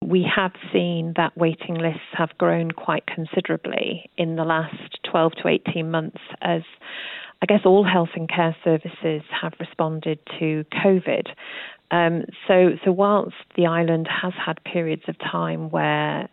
we have seen that waiting lists have grown quite considerably in the last 12 to 18 months as, I guess, all health and care services have responded to COVID. So whilst the island has had periods of time where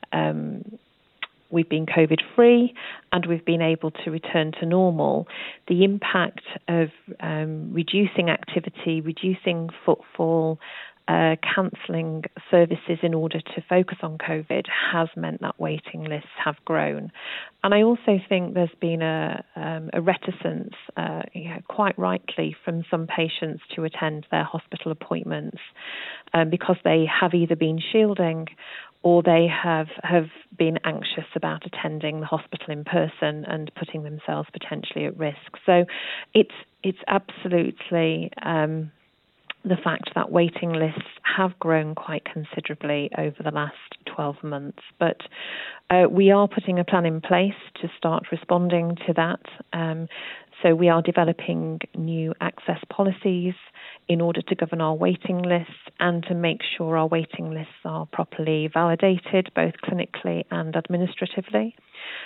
we've been COVID-free and we've been able to return to normal, the impact of reducing activity, reducing footfall, cancelling services in order to focus on COVID has meant that waiting lists have grown. And I also think there's been a reticence, quite rightly, from some patients to attend their hospital appointments because they have either been shielding or they have been anxious about attending the hospital in person and putting themselves potentially at risk. So it's absolutely the fact that waiting lists have grown quite considerably over the last 12 months. But we are putting a plan in place to start responding to that. So we are developing new access policies in order to govern our waiting lists and to make sure our waiting lists are properly validated, both clinically and administratively.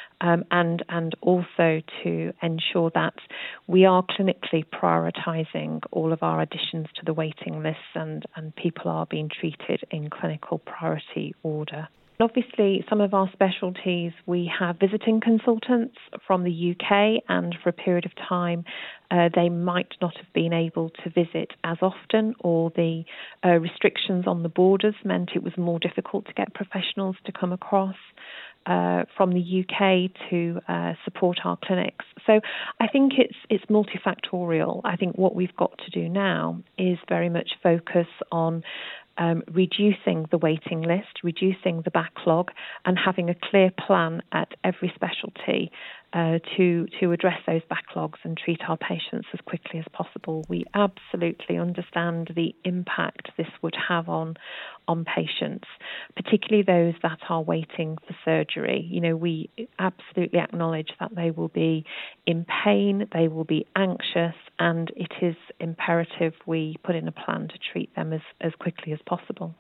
And also to ensure that we are clinically prioritising all of our additions to the waiting lists and people are being treated in clinical priority order. Obviously, some of our specialties, we have visiting consultants from the UK, and for a period of time, they might not have been able to visit as often, or the restrictions on the borders meant it was more difficult to get professionals to come across from the UK to support our clinics. So I think it's multifactorial. I think what we've got to do now is very much focus on reducing the waiting list, reducing the backlog, and having a clear plan at every specialty to address those backlogs and treat our patients as quickly as possible. We absolutely understand the impact this would have on patients, particularly those that are waiting for surgery. You know, we absolutely acknowledge that they will be in pain, they will be anxious, and it is imperative we put in a plan to treat them as quickly as possible.